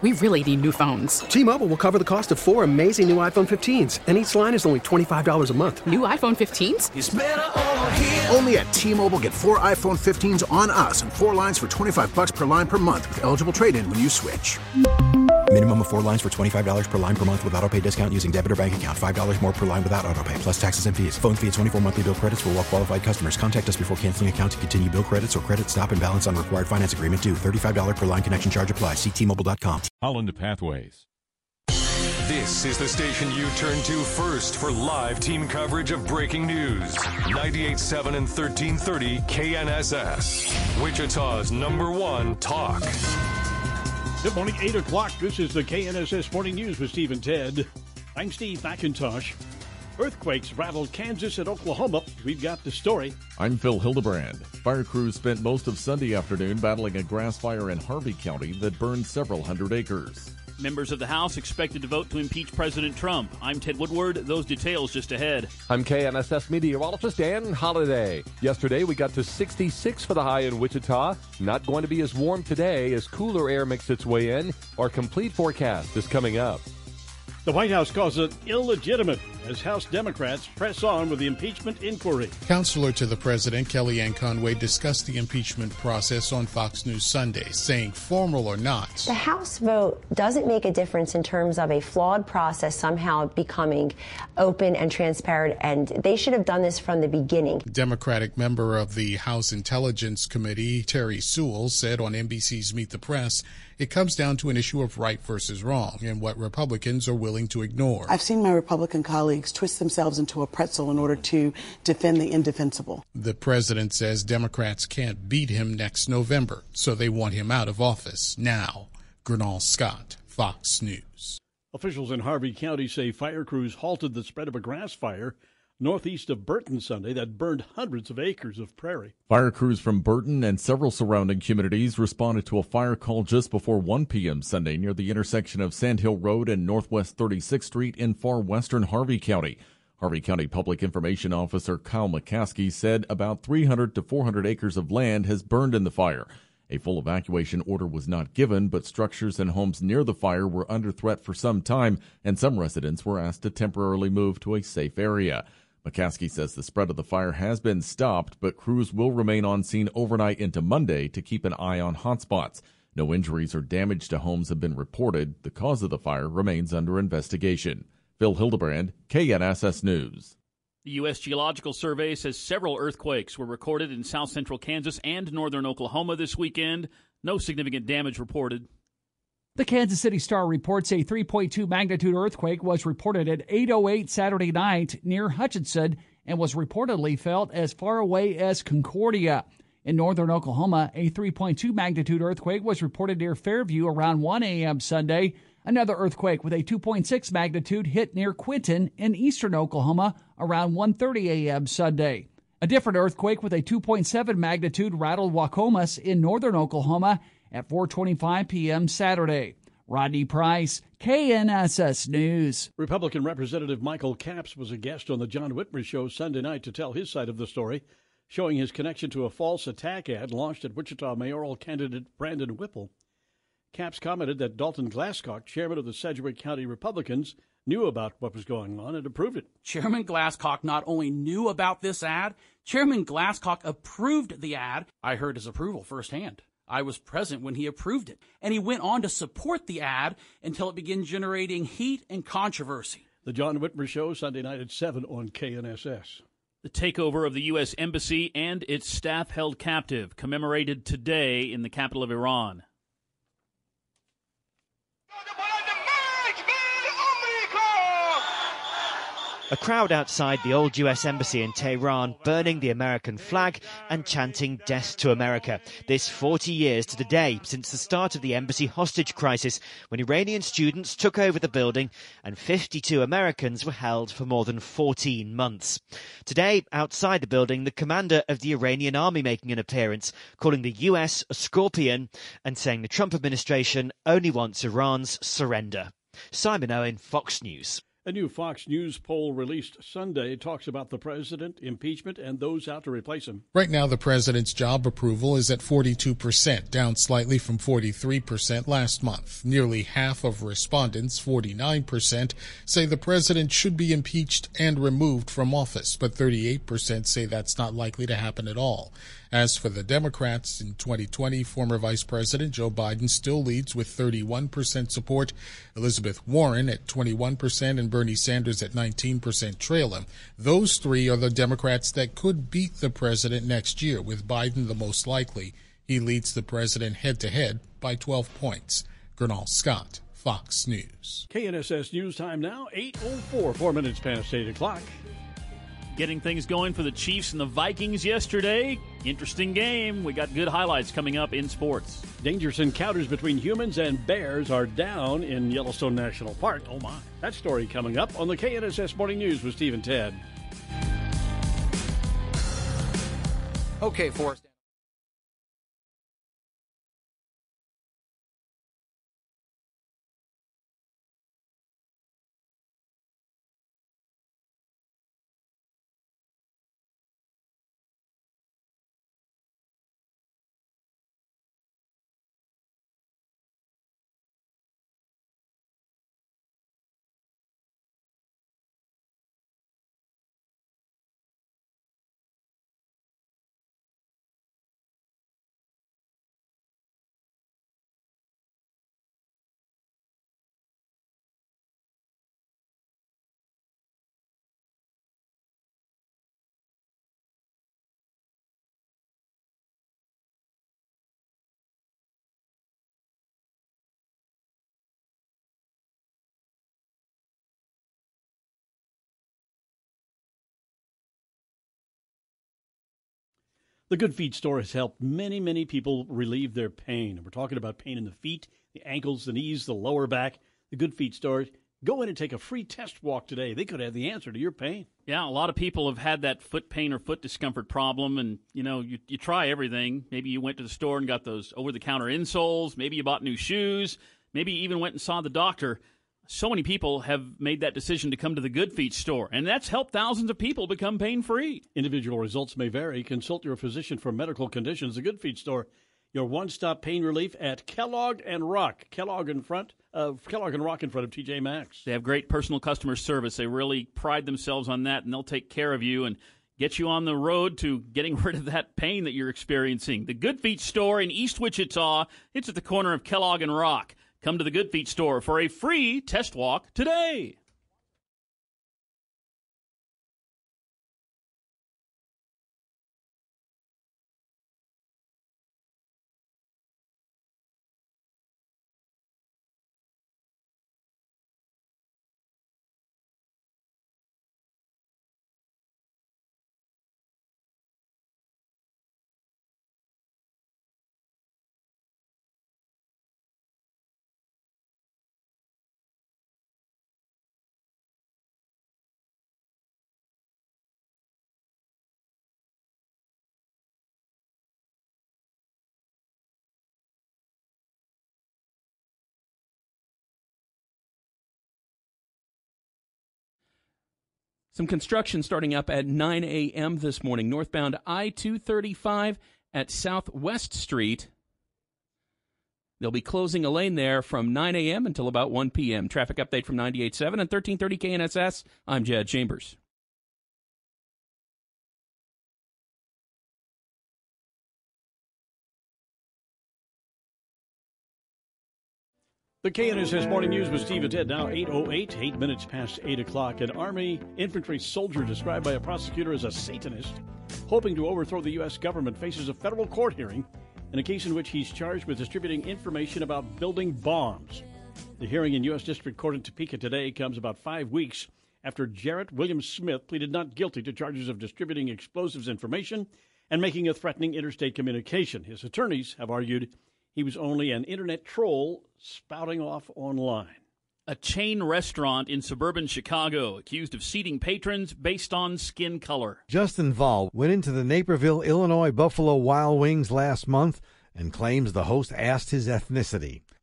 We really need new phones. T-Mobile will cover the cost of 4 amazing new iPhone 15s, and each line is only $25 a month. New iPhone 15s? It's better over here. Only at T-Mobile, get 4 iPhone 15s on us and 4 lines for $25 per line per month with eligible trade-in when you switch. Minimum of 4 lines for $25 per line per month with autopay discount using debit or bank account. $5 more per line without autopay, plus taxes and fees. Phone fee at 24 monthly bill credits for well-qualified customers. Contact us before canceling account to continue bill credits or credit stop and balance on required finance agreement due. $35 per line connection charge applies. See T-Mobile.com. Holland Pathways. This is the station you turn to first for live team coverage of breaking news. 98.7 and 1330 KNSS. Wichita's #1 talk. Good morning, 8 o'clock. This is the KNSS Morning News with Steve and Ted. I'm Steve McIntosh. Earthquakes rattled Kansas and Oklahoma. We've got the story. I'm Phil Hildebrand. Fire crews spent most of Sunday afternoon battling a grass fire in Harvey County that burned several hundred acres. Members of the House expected to vote to impeach President Trump. I'm Ted Woodward. Those details just ahead. I'm KNSS meteorologist Dan Holliday. Yesterday, we got to 66 for the high in Wichita. Not going to be as warm today as cooler air makes its way in. Our complete forecast is coming up. The White House calls it illegitimate as House Democrats press on with the impeachment inquiry. Counselor to the president, Kellyanne Conway, discussed the impeachment process on Fox News Sunday, saying formal or not, the House vote doesn't make a difference in terms of a flawed process somehow becoming open and transparent, and they should have done this from the beginning. Democratic member of the House Intelligence Committee, Terry Sewell, said on NBC's Meet the Press, it comes down to an issue of right versus wrong and what Republicans are willing to ignore. I've seen my Republican colleagues twist themselves into a pretzel in order to defend the indefensible. The president says Democrats can't beat him next November, so they want him out of office now. Gernal Scott, Fox News. Officials in Harvey County say fire crews halted the spread of a grass fire northeast of Burton Sunday that burned hundreds of acres of prairie. Fire crews from Burton and several surrounding communities responded to a fire call just before 1 p.m. Sunday near the intersection of Sand Hill Road and Northwest 36th Street in far western Harvey County. Harvey County Public Information Officer Kyle McCaskey said about 300 to 400 acres of land has burned in the fire. A full evacuation order was not given, but structures and homes near the fire were under threat for some time, and some residents were asked to temporarily move to a safe area. McCaskey says the spread of the fire has been stopped, but crews will remain on scene overnight into Monday to keep an eye on hotspots. No injuries or damage to homes have been reported. The cause of the fire remains under investigation. Phil Hildebrand, KNSS News. The U.S. Geological Survey says several earthquakes were recorded in south central Kansas and northern Oklahoma this weekend. No significant damage reported. The Kansas City Star reports a 3.2 magnitude earthquake was reported at 8:08 Saturday night near Hutchinson and was reportedly felt as far away as Concordia. In northern Oklahoma, a 3.2 magnitude earthquake was reported near Fairview around 1 a.m. Sunday. Another earthquake with a 2.6 magnitude hit near Quinton in eastern Oklahoma around 1:30 a.m. Sunday. A different earthquake with a 2.7 magnitude rattled Wacomas in northern Oklahoma at 4:25 p.m. Saturday. Rodney Price, KNSS News. Republican Representative Michael Capps was a guest on the John Whitmer Show Sunday night to tell his side of the story, showing his connection to a false attack ad launched at Wichita mayoral candidate Brandon Whipple. Capps commented that Dalton Glasscock, chairman of the Sedgwick County Republicans, knew about what was going on and approved it. Chairman Glasscock not only knew about this ad, Chairman Glasscock approved the ad. I heard his approval firsthand. I was present when he approved it, and he went on to support the ad until it began generating heat and controversy. The John Whitmer Show, Sunday night at 7 on KNSS. The takeover of the U.S. Embassy and its staff held captive, commemorated today in the capital of Iran. A crowd outside the old US Embassy in Tehran burning the American flag and chanting "Death to America." This 40 years to the day since the start of the embassy hostage crisis, when Iranian students took over the building and 52 Americans were held for more than 14 months. Today, outside the building, the commander of the Iranian army making an appearance, calling the US a scorpion and saying the Trump administration only wants Iran's surrender. Simon Owen, Fox News. A new Fox News poll released Sunday talks about the president, impeachment, and those out to replace him. Right now, the president's job approval is at 42%, down slightly from 43% last month. Nearly half of respondents, 49%, say the president should be impeached and removed from office, but 38% say that's not likely to happen at all. As for the Democrats, in 2020, former Vice President Joe Biden still leads with 31% support. Elizabeth Warren at 21% and Bernie Sanders at 19% trail him. Those three are the Democrats that could beat the president next year, with Biden the most likely. He leads the president head-to-head by 12 points. Gernal Scott, Fox News. KNSS News Time now, 8:04, 4 minutes past 8 o'clock. Getting things going for the Chiefs and the Vikings yesterday. Interesting game. We got good highlights coming up in sports. Dangerous encounters between humans and bears are down in Yellowstone National Park. Oh, my. That story coming up on the KNSS Morning News with Steve and Ted. Okay, Forrest. The Good Feet store has helped many, many people relieve their pain. And we're talking about pain in the feet, the ankles, the knees, the lower back. The Good Feet store. Go in and take a free test walk today. They could have the answer to your pain. Yeah, a lot of people have had that foot pain or foot discomfort problem, and, you try everything. Maybe you went to the store and got those over-the-counter insoles. Maybe you bought new shoes. Maybe you even went and saw the doctor. So many people have made that decision to come to the Good Feet store, and that's helped thousands of people become pain-free. Individual results may vary. Consult your physician for medical conditions. The Good Feet store, your one-stop pain relief at Kellogg and Rock. Kellogg and Rock in front of TJ Maxx. They have great personal customer service. They really pride themselves on that, and they'll take care of you and get you on the road to getting rid of that pain that you're experiencing. The Good Feet store in East Wichita. It's at the corner of Kellogg and Rock. Come to the Good Feet store for a free test walk today. Some construction starting up at 9 a.m. this morning. Northbound I-235 at Southwest Street. They'll be closing a lane there from 9 a.m. until about 1 p.m. Traffic update from 98.7 and 1330 KNSS. I'm Jed Chambers. The KNSS Morning News with Steve and Ted, now 8:08, 8 minutes past 8 o'clock. An Army infantry soldier described by a prosecutor as a Satanist, hoping to overthrow the U.S. government, faces a federal court hearing in a case in which he's charged with distributing information about building bombs. The hearing in U.S. District Court in Topeka today comes about 5 weeks after Jarrett William Smith pleaded not guilty to charges of distributing explosives information and making a threatening interstate communication. His attorneys have argued he was only an internet troll spouting off online. A chain restaurant in suburban Chicago accused of seating patrons based on skin color. Justin Vall went into the Naperville, Illinois Buffalo Wild Wings last month and claims the host asked his ethnicity.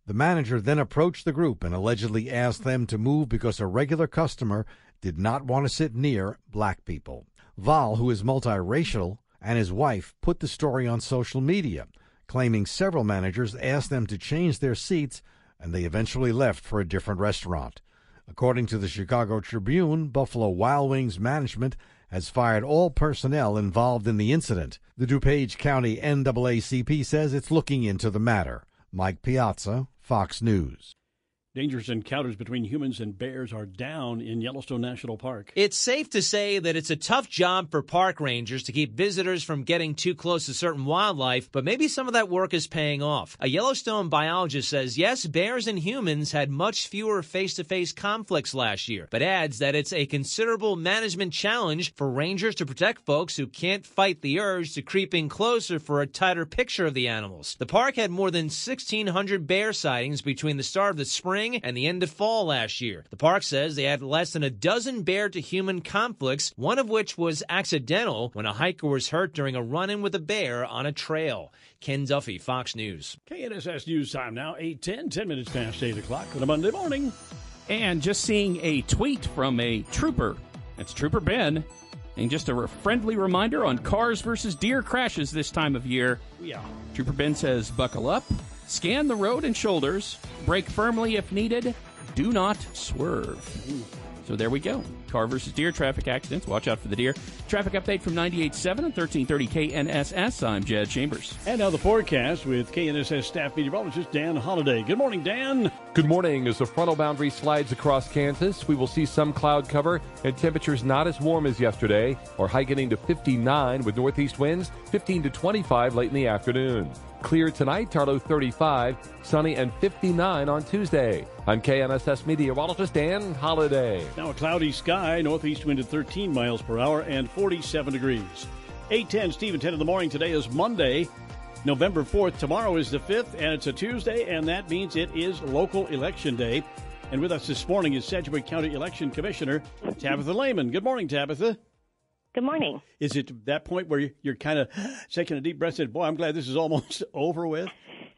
The manager then approached the group and allegedly asked them to move because a regular customer did not want to sit near black people. Val, who is multiracial, and his wife put the story on social media, claiming several managers asked them to change their seats and they eventually left for a different restaurant. According to the Chicago Tribune, Buffalo Wild Wings management has fired all personnel involved in the incident. The DuPage County NAACP says it's looking into the matter. Mike Piazza, Fox News. Dangerous encounters between humans and bears are down in Yellowstone National Park. It's safe to say that it's a tough job for park rangers to keep visitors from getting too close to certain wildlife, but maybe some of that work is paying off. A Yellowstone biologist says, yes, bears and humans had much fewer face-to-face conflicts last year, but adds that it's a considerable management challenge for rangers to protect folks who can't fight the urge to creep in closer for a tighter picture of the animals. The park had more than 1,600 bear sightings between the start of the spring and the end of fall last year. The park says they had less than a dozen bear-to-human conflicts, one of which was accidental when a hiker was hurt during a run-in with a bear on a trail. Ken Duffy, Fox News. KNSS News Time now, 8:10, 10 minutes past 8 o'clock on a Monday morning. And just seeing a tweet from a trooper. That's Trooper Ben. And just a friendly reminder on cars versus deer crashes this time of year. Yeah. Trooper Ben says, buckle up, scan the road and shoulders, brake firmly if needed, do not swerve. So there we go. Car versus deer traffic accidents. Watch out for the deer. Traffic update from 98.7 and 1330 KNSS. I'm Jed Chambers. And now the forecast with KNSS staff meteorologist Dan Holliday. Good morning, Dan. Good morning. As the frontal boundary slides across Kansas, we will see some cloud cover and temperatures not as warm as yesterday. Our high getting to 59 with northeast winds, 15 to 25 late in the afternoon. Clear tonight, Tarlow 35, sunny and 59 on Tuesday. I'm KNSS meteorologist Dan Holliday. Now a cloudy sky, northeast wind at 13 miles per hour and 47 degrees. 8:10, Steve, 10 in the morning. Today is Monday, November 4th. Tomorrow is the 5th, and it's a Tuesday, and that means it is local election day. And with us this morning is Sedgwick County Election Commissioner Tabitha Lehman. Good morning, Tabitha. Good morning. Is it that point where you're kind of taking a deep breath and saying, boy, I'm glad this is almost over with?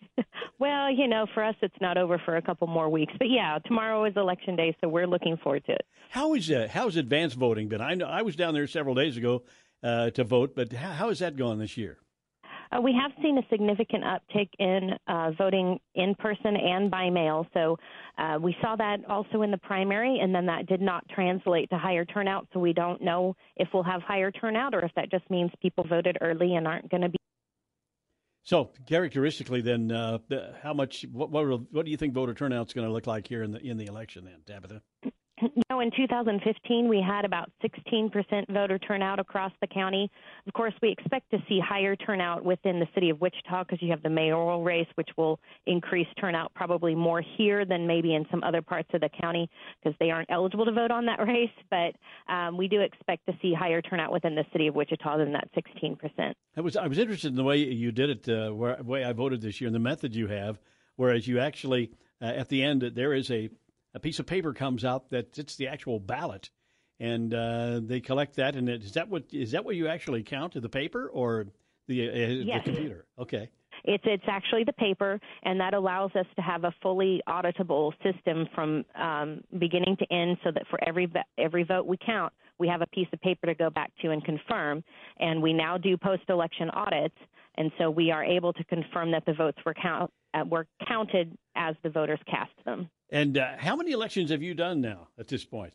Well, for us, it's not over for a couple more weeks. But, yeah, tomorrow is Election Day, so we're looking forward to it. How's advance voting been? I know I was down there several days ago to vote, but how has that gone this year? We have seen a significant uptick in voting in person and by mail. So we saw that also in the primary, and then that did not translate to higher turnout. So we don't know if we'll have higher turnout or if that just means people voted early and aren't going to be. So characteristically, then, what do you think voter turnout's going to look like here in the election, then, Tabitha? In 2015, we had about 16% voter turnout across the county. Of course, we expect to see higher turnout within the city of Wichita because you have the mayoral race, which will increase turnout probably more here than maybe in some other parts of the county because they aren't eligible to vote on that race. But we do expect to see higher turnout within the city of Wichita than that 16%. I was interested in the way you did it, the way I voted this year, and the method you have, whereas you actually, at the end, there is a piece of paper comes out that it's the actual ballot, and they collect that. And is that what you actually count, the paper or the computer? Okay. It's actually the paper, and that allows us to have a fully auditable system from beginning to end, so that for every vote we count, we have a piece of paper to go back to and confirm. And we now do post-election audits, and so we are able to confirm that the votes were counted as the voters cast them. And how many elections have you done now at this point?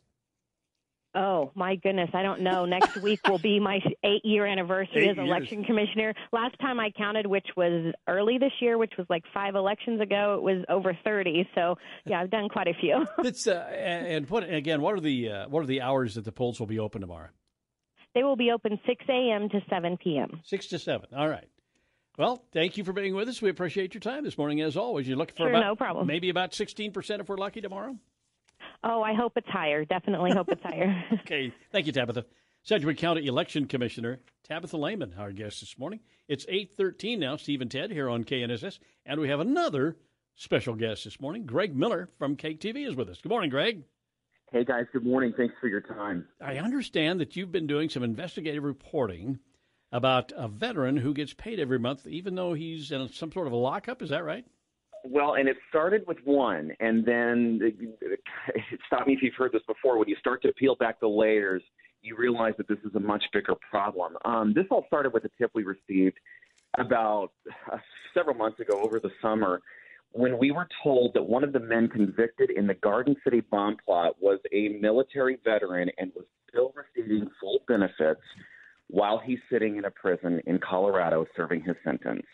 Oh, my goodness. I don't know. Next week will be my 8-year anniversary as election commissioner. Last time I counted, which was early this year, which was like 5 elections ago, it was over 30. So, yeah, I've done quite a few. What are the hours that the polls will be open tomorrow? They will be open 6 a.m. to 7 p.m. 6 to 7. All right. Well, thank you for being with us. We appreciate your time this morning, as always. You're looking for no problem. Maybe about 16% if we're lucky tomorrow? Oh, I hope it's higher. Definitely hope it's higher. Okay. Thank you, Tabitha. Sedgwick County Election Commissioner Tabitha Lehman, our guest this morning. It's 8:13 now, Steve and Ted here on KNSS. And we have another special guest this morning. Greg Miller from KTV is with us. Good morning, Greg. Hey, guys. Good morning. Thanks for your time. I understand that you've been doing some investigative reporting about a veteran who gets paid every month, even though he's in some sort of a lockup. Is that right? Well, and it started with one, and then stop me if you've heard this before. When you start to peel back the layers, you realize that this is a much bigger problem. This all started with a tip we received about several months ago over the summer when we were told that one of the men convicted in the Garden City bomb plot was a military veteran and was still receiving full benefits while he's sitting in a prison in Colorado serving his sentence.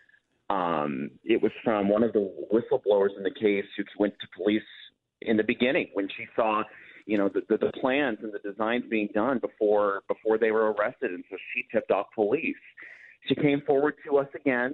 It was from one of the whistleblowers in the case who went to police in the beginning when she saw, the plans and the designs being done before they were arrested. And so she tipped off police. She came forward to us again.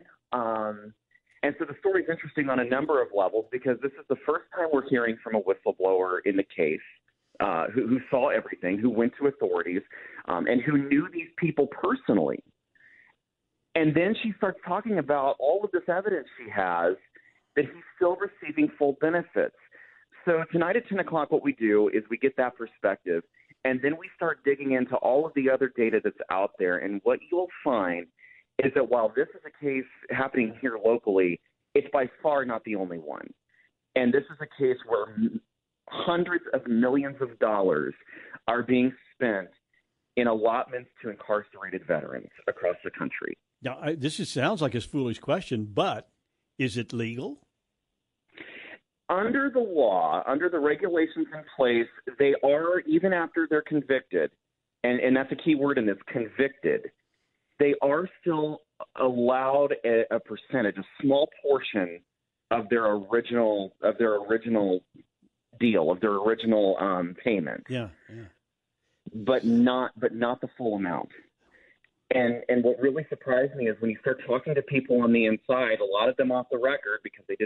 And so the story is interesting on a number of levels because this is the first time we're hearing from a whistleblower in the case who saw everything, who went to authorities, and who knew these people personally. And then she starts talking about all of this evidence she has that he's still receiving full benefits. So tonight at 10 o'clock, what we do is we get that perspective, and then we start digging into all of the other data that's out there. And what you'll find is that while this is a case happening here locally, it's by far not the only one. And this is a case where hundreds of millions of dollars are being spent in allotments to incarcerated veterans across the country. Now, this sounds like a foolish question, but is it legal? Under the law, under the regulations in place, they are, even after they're convicted, and that's a key word in this, convicted, they are still allowed a percentage, a small portion of their original deal, of their original payment. Yeah. But not the full amount. And what really surprised me is when you start talking to people on the inside, a lot of them off the record because they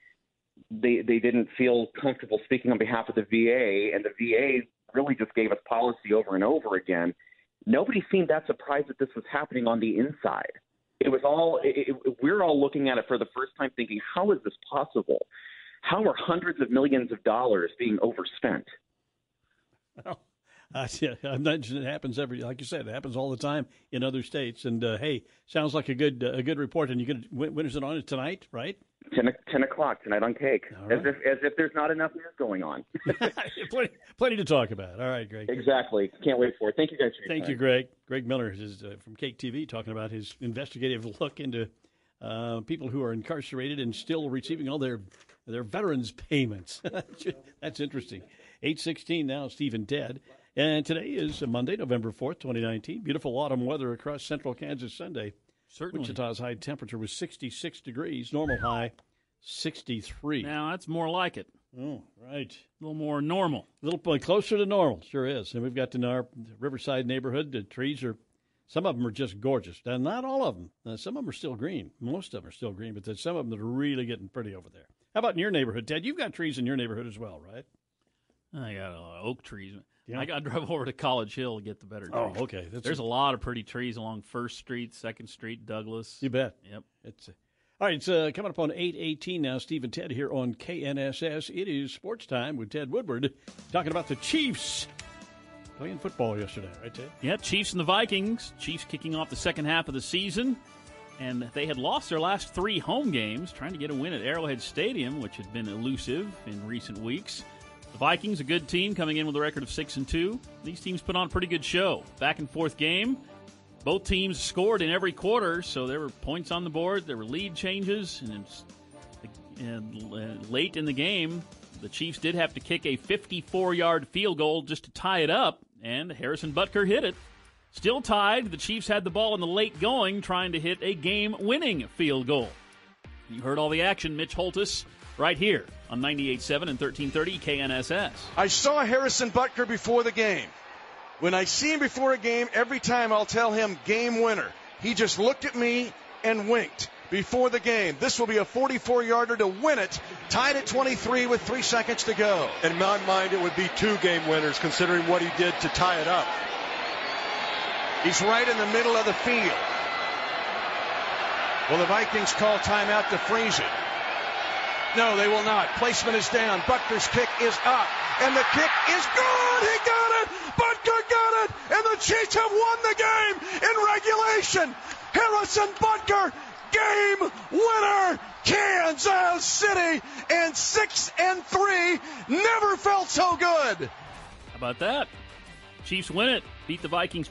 didn't feel comfortable speaking on behalf of the VA, and the VA really just gave us policy over and over again. Nobody seemed that surprised that this was happening on the inside. It was all we're all looking at it for the first time thinking, how is this possible? How are hundreds of millions of dollars being overspent? Well, I imagine it happens like you said, it happens all the time in other states. And hey, sounds like a good report. And when is it on? Tonight, right? 10 o'clock tonight on Cake. Right. As if there's not enough news going on. plenty to talk about. All right, Greg. Exactly. Can't wait for it. Thank you guys for your Thank time. you, Greg. Greg Miller is from Cake TV talking about his investigative look into people who are incarcerated and still receiving all their veterans payments. That's interesting. 8:16 now, Steve and Ted. And today is Monday, November 4th, 2019. Beautiful autumn weather across central Kansas Sunday. Certainly. Wichita's high temperature was 66 degrees, normal high 63. Now, that's more like it. Oh, right. A little more normal. A little closer to normal, sure is. And we've got in our Riverside neighborhood, the trees some of them are just gorgeous. And not all of them. Some of them are still green. Most of them are still green, but there's some of them that are really getting pretty over there. How about in your neighborhood, Ted? You've got trees in your neighborhood as well, right? I got a lot of oak trees. Yeah. I got to drive over to College Hill to get the better trees. Oh, okay. There's a lot of pretty trees along 1st Street, 2nd Street, Douglas. You bet. Yep. All right, it's coming up on 8:18 now. Steve and Ted here on KNSS. It is sports time with Ted Woodward talking about the Chiefs playing football yesterday, right, Ted? Yeah, Chiefs and the Vikings. Chiefs kicking off the second half of the season. And they had lost their last 3 home games, trying to get a win at Arrowhead Stadium, which had been elusive in recent weeks. The Vikings, a good team, coming in with a record of 6-2. These teams put on a pretty good show. Back and forth game. Both teams scored in every quarter, so there were points on the board. There were lead changes. And late in the game, the Chiefs did have to kick a 54-yard field goal just to tie it up, and Harrison Butker hit it. Still tied, the Chiefs had the ball in the late going, trying to hit a game-winning field goal. You heard all the action. Mitch Holthus right here on 98.7 and 1330 KNSS. I saw Harrison Butker before the game. When I see him before a game, every time I'll tell him game winner. He just looked at me and winked before the game. This will be a 44-yarder to win it, tied at 23 with 3 seconds to go. In my mind, it would be 2 game winners considering what he did to tie it up. He's right in the middle of the field. Will the Vikings call timeout to freeze it? No, they will not. Placement is down. Butker's kick is up. And the kick is good. He got it. Butker got it. And the Chiefs have won the game in regulation. Harrison Butker, game winner. Kansas City, and 6-3 never felt so good. How about that? Chiefs win it. Beat the Vikings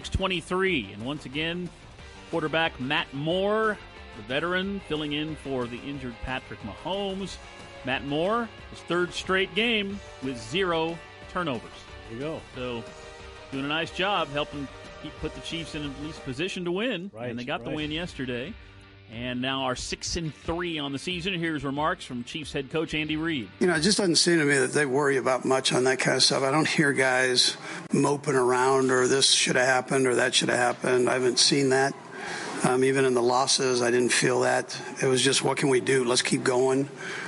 26-23. And once again, quarterback Matt Moore, the veteran, filling in for the injured Patrick Mahomes. Matt Moore, his third straight game with 0 turnovers. There you go. So, doing a nice job helping put the Chiefs in at least position to win. Right, and they got the win yesterday. And now are 6-3 on the season. Here's remarks from Chiefs head coach Andy Reid. You know, it just doesn't seem to me that they worry about much on that kind of stuff. I don't hear guys moping around or this should have happened or that should have happened. I haven't seen that. Even in the losses, I didn't feel that. It was just, what can we do? Let's keep going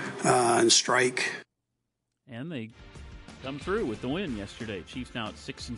and strike. And they come through with the win yesterday. Chiefs now at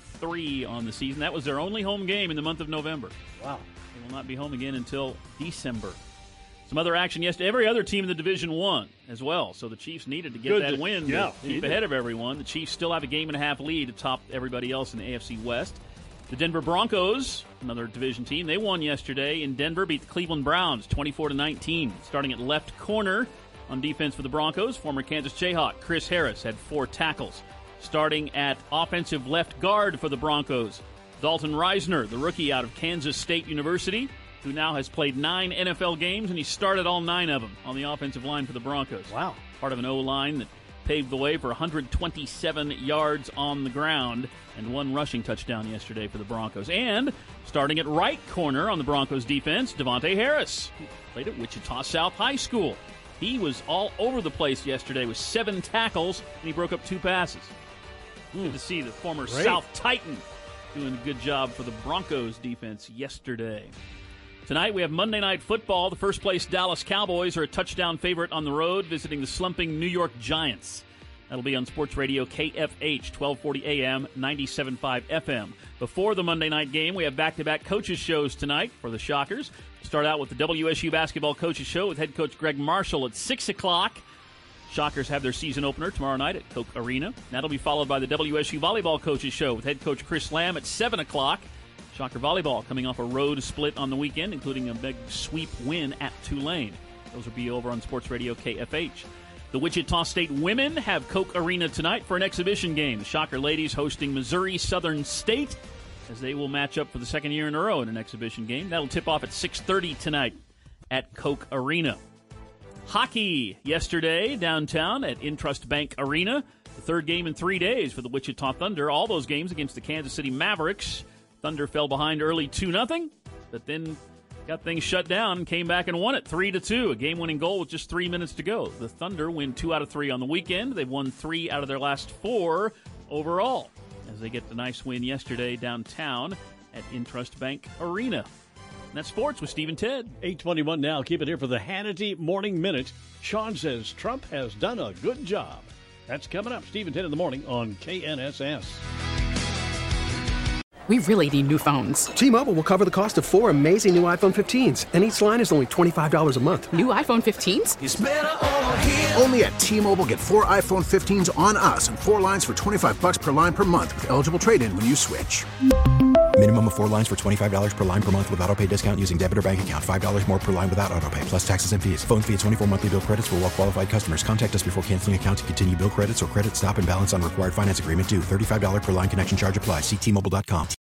6-3 on the season. That was their only home game in the month of November. Wow. They will not be home again until December. Some other action yesterday. Every other team in the division won as well. So the Chiefs needed to get that win to keep ahead of everyone. The Chiefs still have a 1.5 game lead atop everybody else in the AFC West. The Denver Broncos, another division team, they won yesterday in Denver, beat the Cleveland Browns 24-19. Starting at left corner on defense for the Broncos, former Kansas Jayhawk Chris Harris had 4 tackles. Starting at offensive left guard for the Broncos, Dalton Reisner, the rookie out of Kansas State University, who now has played 9 NFL games, and he started all 9 of them on the offensive line for the Broncos. Wow. Part of an O-line that paved the way for 127 yards on the ground and 1 rushing touchdown yesterday for the Broncos. And starting at right corner on the Broncos defense, Devontae Harris, who played at Wichita South High School. He was all over the place yesterday with 7 tackles, and he broke up 2 passes. Good to see the former South Titan doing a good job for the Broncos defense yesterday. Tonight we have Monday Night Football. The first-place Dallas Cowboys are a touchdown favorite on the road, visiting the slumping New York Giants. That'll be on Sports Radio KFH, 1240 AM, 97.5 FM. Before the Monday night game, we have back-to-back coaches shows tonight for the Shockers. We'll start out with the WSU Basketball Coaches Show with head coach Greg Marshall at 6 o'clock. Shockers have their season opener tomorrow night at Koch Arena. That'll be followed by the WSU Volleyball Coaches Show with head coach Chris Lamb at 7 o'clock. Shocker Volleyball coming off a road split on the weekend, including a big sweep win at Tulane. Those will be over on Sports Radio KFH. The Wichita State women have Koch Arena tonight for an exhibition game. The Shocker ladies hosting Missouri Southern State, as they will match up for the second year in a row in an exhibition game. That'll tip off at 6:30 tonight at Koch Arena. Hockey yesterday downtown at Intrust Bank Arena. The third game in 3 days for the Wichita Thunder. All those games against the Kansas City Mavericks. Thunder fell behind early 2-0, but then got things shut down and came back and won it 3-2. A game-winning goal with just 3 minutes to go. The Thunder win 2 out of 3 on the weekend. They've won 3 out of their last 4 overall, as they get the nice win yesterday downtown at Intrust Bank Arena. And that's sports with Steve and Ted. 8:21 now. Keep it here for the Hannity Morning Minute. Sean says Trump has done a good job. That's coming up. Steve and Ted in the morning on KNSS. We really need new phones. T-Mobile will cover the cost of 4 amazing new iPhone 15s, and each line is only $25 a month. New iPhone 15s? It's better over here. Only at T-Mobile, get 4 iPhone 15s on us and 4 lines for $25 per line per month with eligible trade-in when you switch. Minimum of 4 lines for $25 per line per month with autopay discount using debit or bank account. $5 more per line without autopay, plus taxes and fees. Phone fee at 24 monthly bill credits for well-qualified customers. Contact us before canceling account to continue bill credits or credit stop and balance on required finance agreement due. $35 per line connection charge applies. See T-Mobile.com.